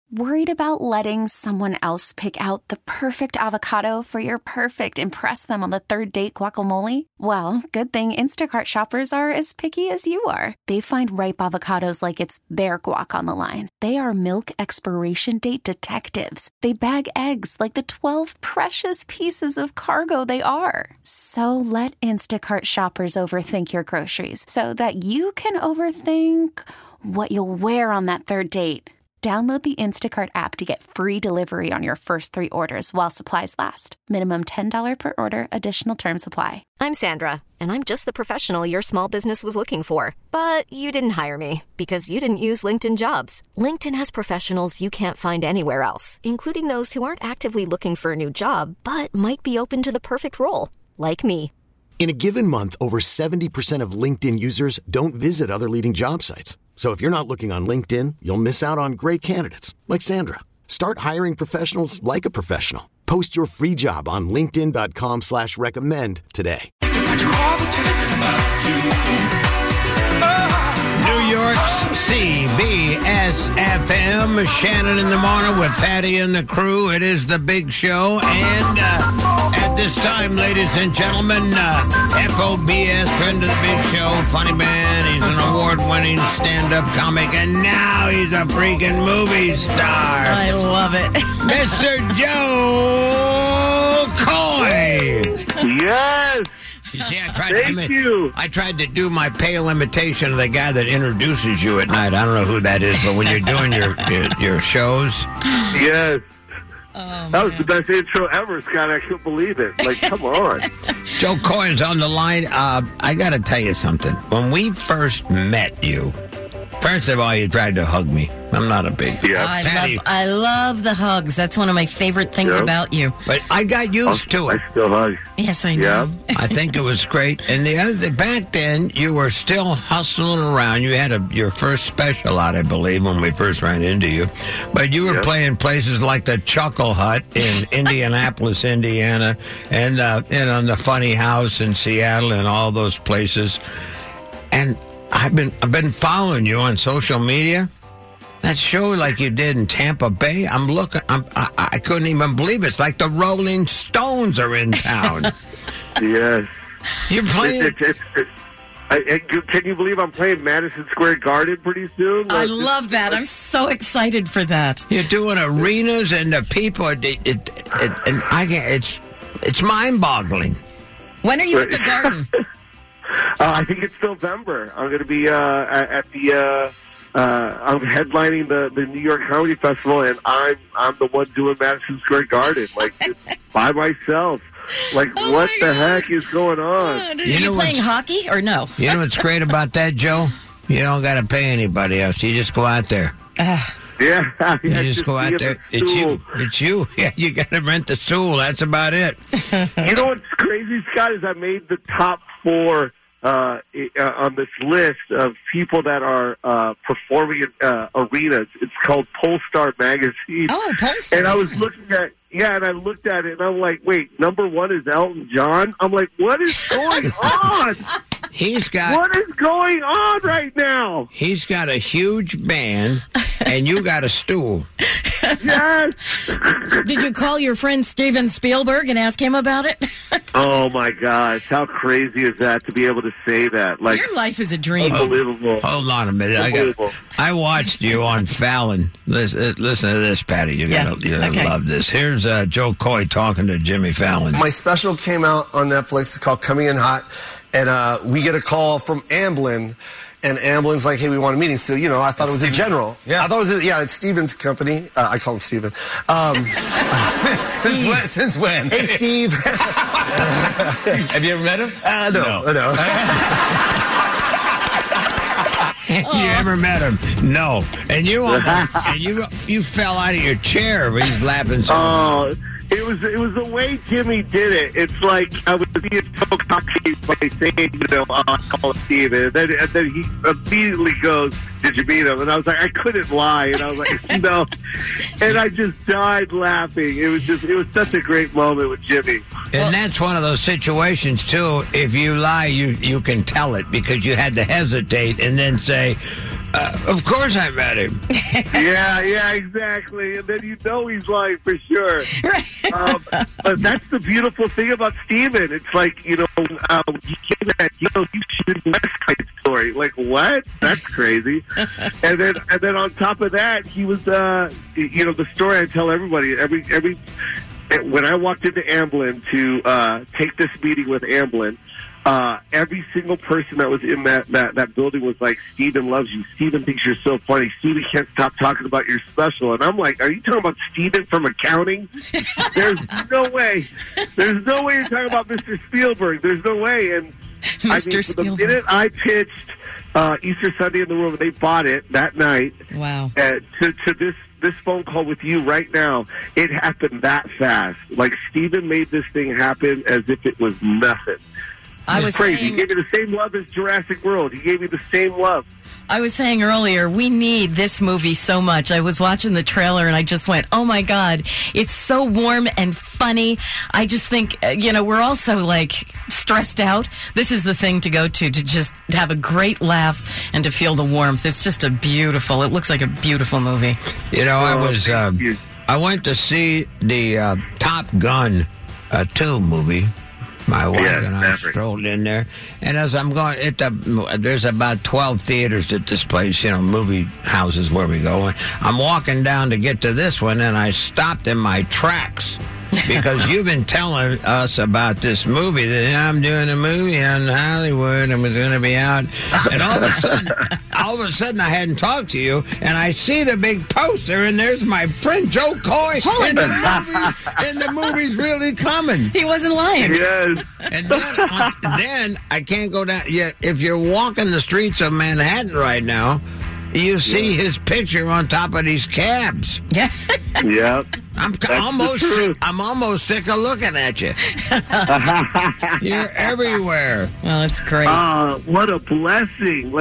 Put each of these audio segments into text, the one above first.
Worried about letting someone else pick out the perfect avocado for your perfect impress them on the third date guacamole? Well, good thing Instacart shoppers are as picky as you are. They find ripe avocados like it's their guac on the line. They are milk expiration date detectives. They bag eggs like the 12 precious pieces of cargo they are. So let Instacart shoppers overthink your groceries so that you can overthink what you'll wear on that third date. Download the Instacart app to get free delivery on your first 3 orders while supplies last. Minimum $10 per order. Additional terms apply. I'm Sandra, and I'm just the professional your small business was looking for. But you didn't hire me because you didn't use LinkedIn Jobs. LinkedIn has professionals you can't find anywhere else, including those who aren't actively looking for a new job, but might be open to the perfect role, like me. In a given month, over 70% of LinkedIn users don't visit other leading job sites. So if you're not looking on LinkedIn, you'll miss out on great candidates like Sandra. Start hiring professionals like a professional. Post your free job on linkedin.com/recommend today. New York's CBS-FM, Shannon in the morning with Patty and the crew. It is the big show. And at this time, ladies and gentlemen, FOBS, friend of the big show, funny man. He's an award-winning stand-up comic, and now he's a freaking movie star. I love it. Mr. Joe Coy. Yes. You see, I tried to do my pale imitation of the guy that introduces you at night. I don't know who that is, but when you're doing your shows. Yes. That was the best intro ever, Scott. I couldn't believe it. Like, come on. Joe Coy's on the line. I got to tell you something. When we first met you, first of all, you tried to hug me. I'm not a big... Yeah. I love the hugs. That's one of my favorite things about you. But I got used to it. I still hug. Yes, I know. Yeah. I think it was great. And the other, back then, you were still hustling around. You had your first special out, I believe, when we first ran into you. But you were playing places like the Chuckle Hut in Indianapolis, Indiana, and on the Funny House in Seattle and all those places. And I've been following you on social media. That show like you did in Tampa Bay, I couldn't even believe it. It's like the Rolling Stones are in town. Yes. You're playing... Can you believe I'm playing Madison Square Garden pretty soon? I love that. I'm so excited for that. You're doing arenas and the people, it's mind-boggling. When are you at the Garden? I think it's November. I'm going to be at the... I'm headlining the New York Comedy Festival, and I'm the one doing Madison Square Garden, like by myself. Like, what the heck is going on? Are you playing hockey or no? You know what's great about that, Joe? You don't got to pay anybody else. You just go out there. Yeah, you just go out there. It's you. Yeah, you got to rent the stool. That's about it. You know what's crazy, Scott, is I made the top 4 on this list of people that are performing in arenas. It's called Polestar Magazine. Oh, Polestar. And I was looking at, and I looked at it, and I'm like, wait, number 1 is Elton John? I'm like, what is going on? What is going on right now? He's got a huge band, and you got a stool. Yes. Did you call your friend Steven Spielberg and ask him about it? Oh, my gosh. How crazy is that to be able to say that? Like, your life is a dream. Unbelievable. Hold on a minute. I watched you on Fallon. Listen to this, Patty. You're going to love this. Here's Joe Coy talking to Jimmy Fallon. My special came out on Netflix. It's called Coming In Hot. And we get a call from Amblin. And Amblin's like, hey, we want a meeting. So, I thought it was a general. Yeah. I thought it was, it's Steven's company. I call him Steven. Since when? Hey, Steve. Have you ever met him? No. You ever met him? No. And you fell out of your chair when he's laughing so It was the way Jimmy did it. It's like I was being so cocky by saying, I call him Steven. And then he immediately goes, did you meet him? And I was like, I couldn't lie. And I was like, no. And I just died laughing. It was such a great moment with Jimmy. And that's one of those situations, too. If you lie, you can tell it because you had to hesitate and then say, Of course I met him. Yeah, exactly. And then he's lying for sure. But that's the beautiful thing about Steven. It's like, he came at, you shoot West Side Story. Like, what? That's crazy. and then on top of that, he was, the story I tell everybody, when I walked into Amblin to take this meeting with Amblin, every single person that was in that building was like, Steven loves you. Steven thinks you're so funny. Steven can't stop talking about your special. And I'm like, are you talking about Steven from accounting? There's no way. There's no way you're talking about Mr. Spielberg. There's no way. And Mr. Spielberg. The minute I pitched Easter Sunday in the Room, they bought it that night. Wow. To this phone call with you right now, it happened that fast. Like, Steven made this thing happen as if it was nothing. I was crazy. saying, he gave me the same love as Jurassic World. He gave me the same love. I was saying earlier, we need this movie so much. I was watching the trailer and I just went, oh my God, it's so warm and funny. I just think, we're also like stressed out. This is the thing to go to just have a great laugh and to feel the warmth. It's just it looks like a beautiful movie. I went to see the Top Gun 2 movie. My wife and I strolled in there, and as I'm going, there's about 12 theaters at this place, movie houses where we go. And I'm walking down to get to this one, and I stopped in my tracks because you've been telling us about this movie that I'm doing a movie on Hollywood and was going to be out, and all of a sudden I hadn't talked to you, and I see the big poster, and there's my friend Joe Coy, and the movie's really coming. He wasn't lying. Yes. And then I can't go down yet. If you're walking the streets of Manhattan right now, you see his picture on top of these cabs. Yeah. Yep. I'm almost sick of looking at you. You're everywhere. Well, it's great. What a blessing!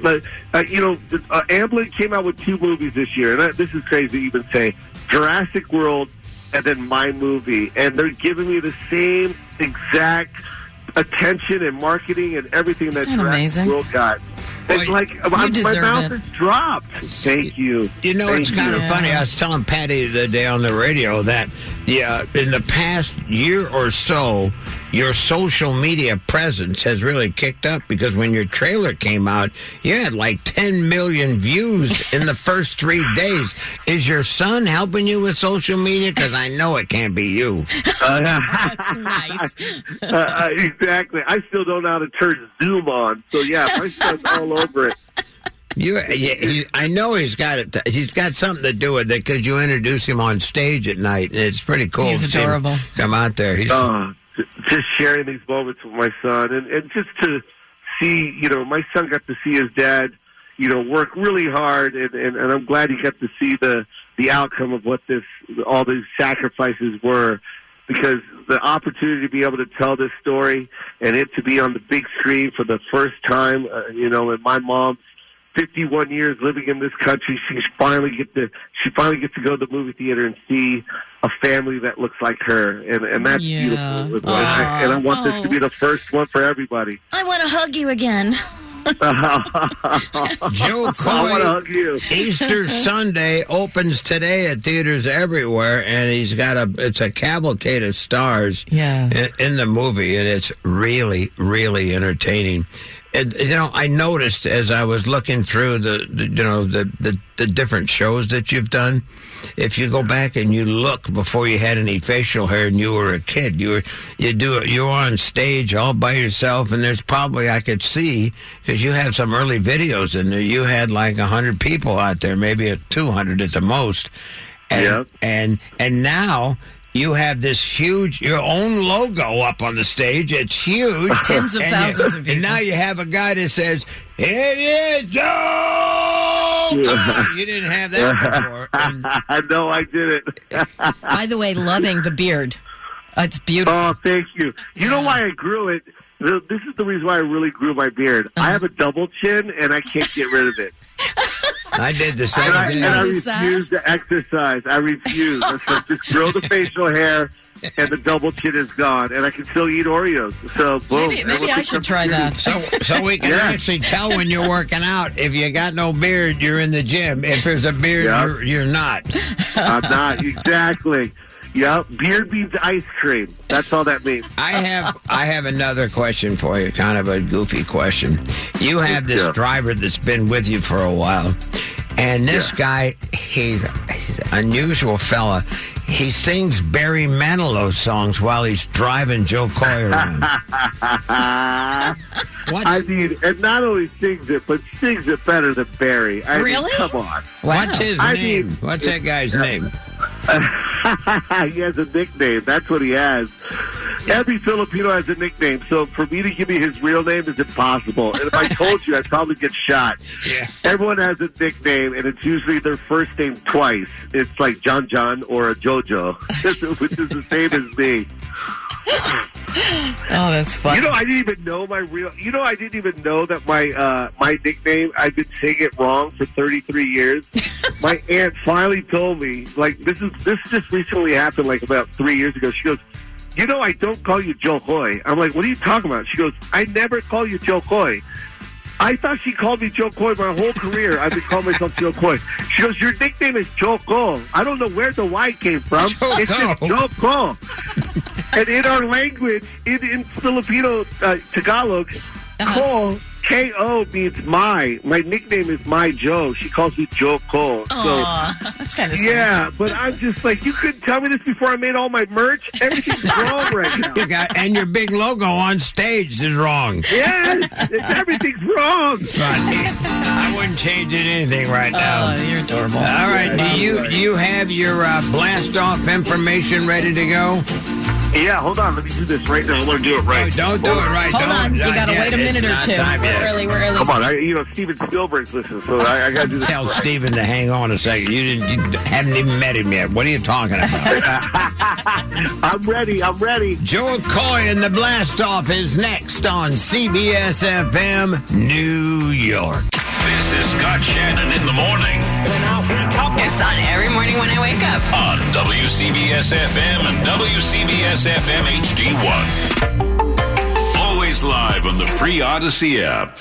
Amblin came out with 2 movies this year, and this is crazy to even say. Jurassic World, and then my movie, and they're giving me the same exact attention and marketing and everything that Jurassic World got. It's like my mouth is dropped. Thank you. It's kind of funny. I was telling Patty the day on the radio that in the past year or so, your social media presence has really kicked up because when your trailer came out, you had like 10 million views in the first 3 days. Is your son helping you with social media? Because I know it can't be you. That's nice. Exactly. I still don't know how to turn Zoom on. So, my son's all over it. I know he's got it. He's got something to do with it because you introduce him on stage at night. And it's pretty cool. He's adorable. Come out there. Just sharing these moments with my son, and just to see, my son got to see his dad, work really hard, and I'm glad he got to see the outcome of what all these sacrifices were, because the opportunity to be able to tell this story and it to be on the big screen for the first time, and my mom's 51 years living in this country, she finally gets to go to the movie theater and see a family that looks like her, and that's beautiful. And I want this to be the first one for everybody. I want to hug you again. Joe Coy, I want to hug you. Easter Sunday opens today at theaters everywhere, and he's got it's a cavalcade of stars in the movie, and it's really, really entertaining. And, I noticed as I was looking through the different shows that you've done, if you go back and you look before you had any facial hair and you were a kid, you were on stage all by yourself, and there's probably, I could see, because you have some early videos in there, you had like 100 people out there, maybe 200 at the most. And now you have this huge, your own logo up on the stage. It's huge. Tens of thousands of people. And now you have a guy that says, "It is Joe!" You didn't have that before. No, I didn't. By the way, loving the beard. It's beautiful. Oh, thank you. You know why I grew it? This is the reason why I really grew my beard. I have a double chin, and I can't get rid of it. I did the same thing. And I refuse to exercise. I refuse. I said, just grow the facial hair, and the double chin is gone, and I can still eat Oreos. So, boom. Maybe I should try that. So we can actually tell when you're working out. If you got no beard, you're in the gym. If there's a beard, you're not. I'm not. Exactly. Yep. Beard means ice cream. That's all that means. I have another question for you, kind of a goofy question. You have this driver that's been with you for a while, and this guy, he's an unusual fella. He sings Barry Manilow songs while he's driving Joe Coy around. I mean, and not only sings it, but sings it better than Barry. I really? mean, come on. What's his name? What's that guy's name? He has a nickname. That's what he has. Every Filipino has a nickname, so for me to give you his real name is impossible. And if I told you, I'd probably get shot. Yeah. Everyone has a nickname, and it's usually their first name twice. It's like John John or a Jojo, which is the same as me. Oh, that's funny. I didn't even know my real. I didn't even know that my nickname. I've been saying it wrong for 33 years. My aunt finally told me, like, this just recently happened, like about 3 years ago. She goes, I don't call you Joe Coy. I'm like, what are you talking about? She goes, I never call you Joe Coy. I thought she called me Joe Coy my whole career. I've been calling myself Joe Coy. She goes, your nickname is Joe Coy. I don't know where the Y came from. It's just Joe Coy. And in our language, in Filipino Tagalog, Ko, K-O means my. My nickname is My Joe. She calls me Joe Ko. That's kind of sweet. Yeah, but I'm just like, you couldn't tell me this before I made all my merch? Everything's wrong right now. And your big logo on stage is wrong. Yes, everything's wrong. Funny. I wouldn't change anything right now. Oh, you're adorable. All right, do you have your blast-off information ready to go? Yeah, hold on. Let me do this right now. I want to do it right. No, don't do it right. Hold on. You got to wait a minute or two. We're early. Come on. Steven Spielberg's listening, so I got to do this. Tell Steven to hang on a second. You haven't even met him yet. What are you talking about? I'm ready. Joe Coy and the Blast-Off is next on CBS FM New York. This is Scott Shannon in the morning. It's on every morning when I wake up. On WCBS FM and WCBS FM HD1. Always live on the free Odyssey app.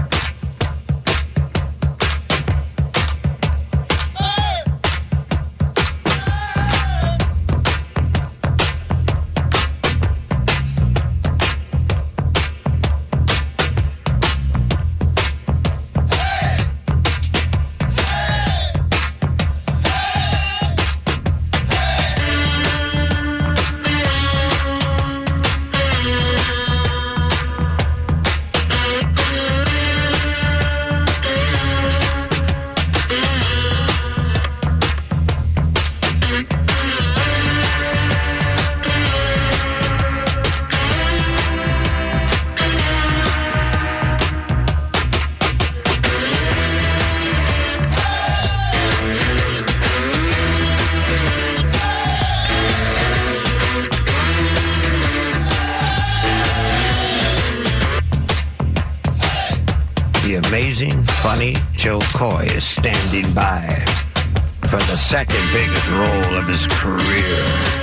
Amazing, funny Joe Coy is standing by for the second biggest role of his career.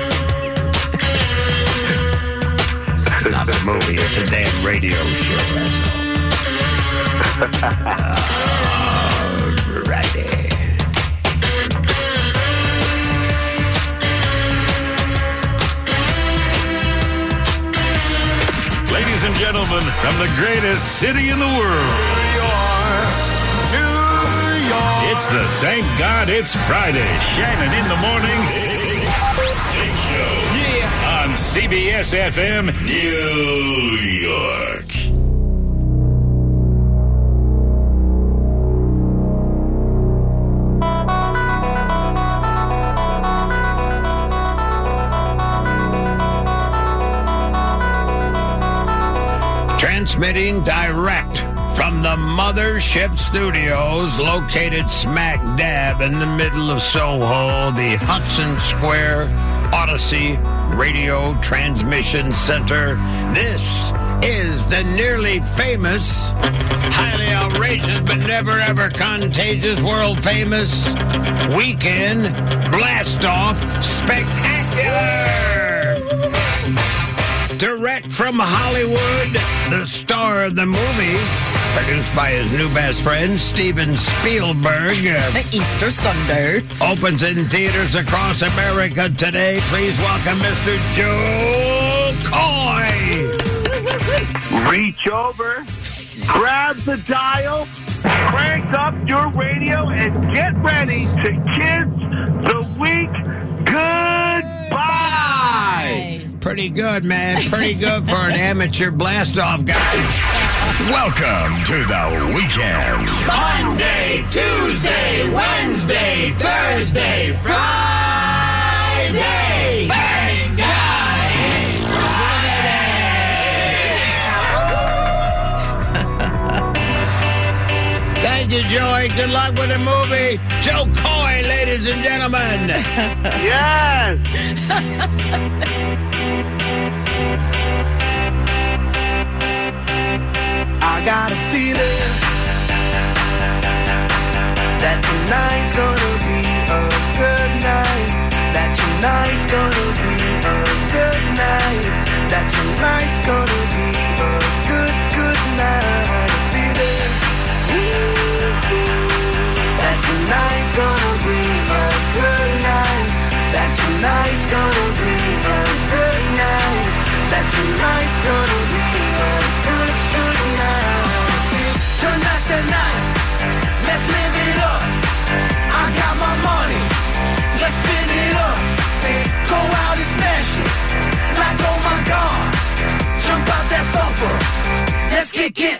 It's not a movie, it's a damn radio show. Alrighty. Ladies and gentlemen, from the greatest city in the world, it's the Thank God It's Friday Shannon in the Morning Big Show. Yeah. On CBS FM New York. Transmitting direct from the Mothership Studios, located smack dab in the middle of Soho, the Hudson Square Odyssey Radio Transmission Center. This is the nearly famous, highly outrageous, but never ever contagious, world famous Weekend Blast-Off Spectacular! Direct from Hollywood, the star of the movie, produced by his new best friend, Steven Spielberg. The Easter Sunday. Opens in theaters across America today. Please welcome Mr. Joe Coy. Reach over, grab the dial, crank up your radio, and get ready to kiss the week goodbye. Pretty good, man. Pretty good for an amateur blast-off guy. Welcome to the weekend. Monday, Tuesday, Wednesday, Thursday, Friday. Thank God it's Friday. Thank you, Joey. Good luck with the movie. Joe Coy, ladies and gentlemen. Yes. I got a feeling that tonight's gonna be a good night. That tonight's gonna be a good night. That tonight's gonna be a good night. A feeling that tonight's gonna be a good night. That tonight's gonna be a good night. That tonight's gonna be a good night. Tonight's the night, let's live it up. I got my money, let's spin it up. Go out and smash it, like oh my God. Jump out that sofa, let's kick it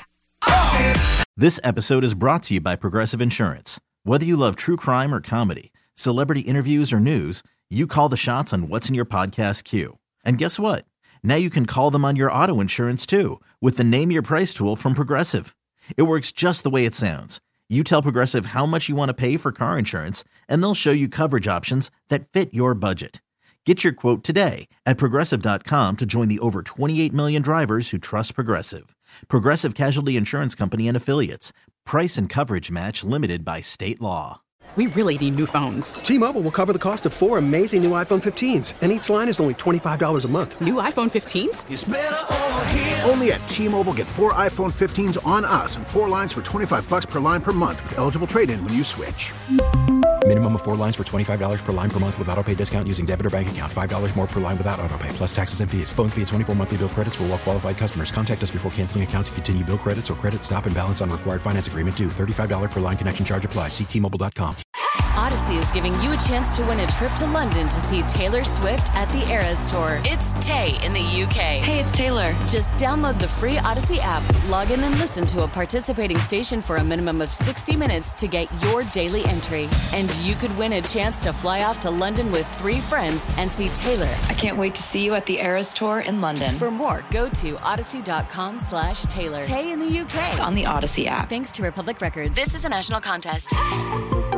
off. This episode is brought to you by Progressive Insurance. Whether you love true crime or comedy, celebrity interviews or news, you call the shots on what's in your podcast queue. And guess what? Now you can call them on your auto insurance too with the Name Your Price tool from Progressive. It works just the way it sounds. You tell Progressive how much you want to pay for car insurance, and they'll show you coverage options that fit your budget. Get your quote today at Progressive.com to join the over 28 million drivers who trust Progressive. Progressive Casualty Insurance Company and Affiliates. Price and coverage match limited by state law. We really need new phones. T-Mobile will cover the cost of 4 amazing new iPhone 15s, and each line is only $25 a month. New iPhone 15s? It's better over here. Only at T-Mobile, get 4 iPhone 15s on us and 4 lines for $25 per line per month with eligible trade-in when you switch. Minimum of 4 lines for $25 per line per month with autopay discount using debit or bank account. $5 more per line without autopay, plus taxes and fees. Phone fee at 24 monthly bill credits for well-qualified customers. Contact us before canceling account to continue bill credits or credit stop and balance on required finance agreement due. $35 per line connection charge applies. See T-Mobile.com. Odyssey is giving you a chance to win a trip to London to see Taylor Swift at the Eras Tour. It's Tay in the UK. Hey, it's Taylor. Just download the free Odyssey app, log in and listen to a participating station for a minimum of 60 minutes to get your daily entry. And you could win a chance to fly off to London with 3 friends and see Taylor. I can't wait to see you at the Eras Tour in London. For more, go to odyssey.com/Taylor. Tay in the UK. It's on the Odyssey app. Thanks to Republic Records. This is a national contest.